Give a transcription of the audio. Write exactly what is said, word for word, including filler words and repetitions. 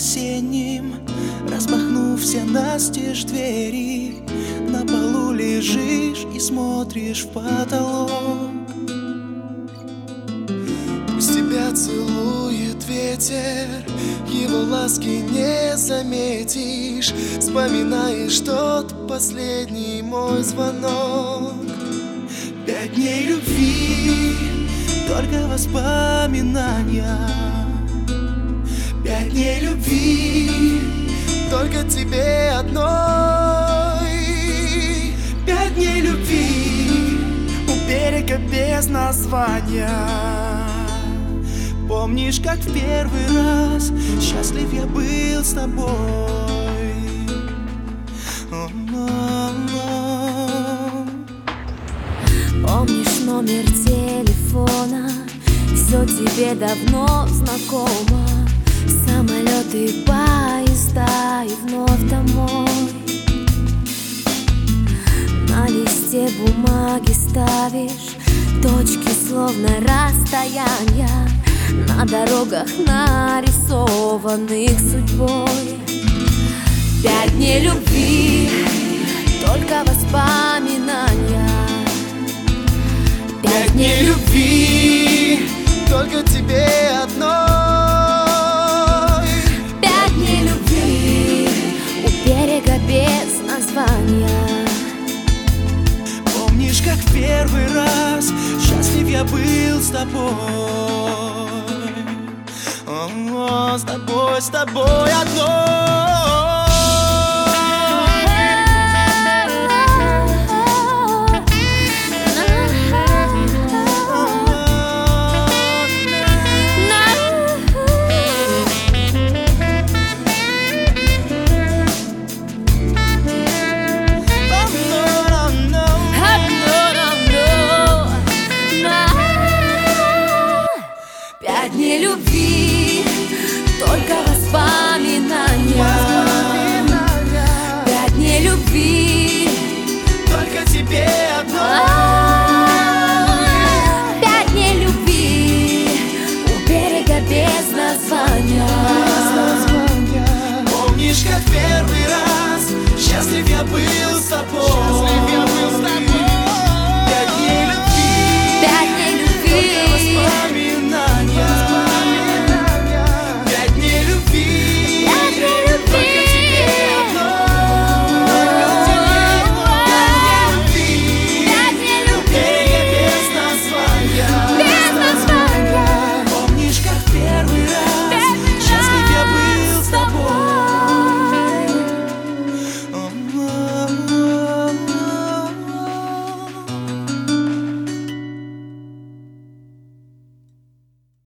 осенним, распахнув все настежь двери, на полу лежишь и смотришь в потолок. Пусть тебя целует ветер, его ласки не заметишь. Вспоминаешь тот последний мой звонок. Пять дней любви, только воспоминания. Пять дней любви, только тебе одной. Пять дней любви, у берега без названия. Помнишь, как в первый раз счастлив я был с тобой? Помнишь номер телефона, все тебе давно знакомо. Самолеты, поезда и вновь домой. На листе бумаги ставишь точки, словно расстояния, на дорогах, нарисованных судьбой. Пять дней любви, только воспоминания. Пять дней любви, только тебе одной. Пять дней любви, у берега без названия. Помнишь, как в первый раз счастлив я был с тобой? О, с тобой, с тобой одной. Пять дней любви, только воспоминания. Пять дней любви, только тебе одной. Пять дней любви, у берега без названия. Помнишь, как первый раз счастлив я был с тобой?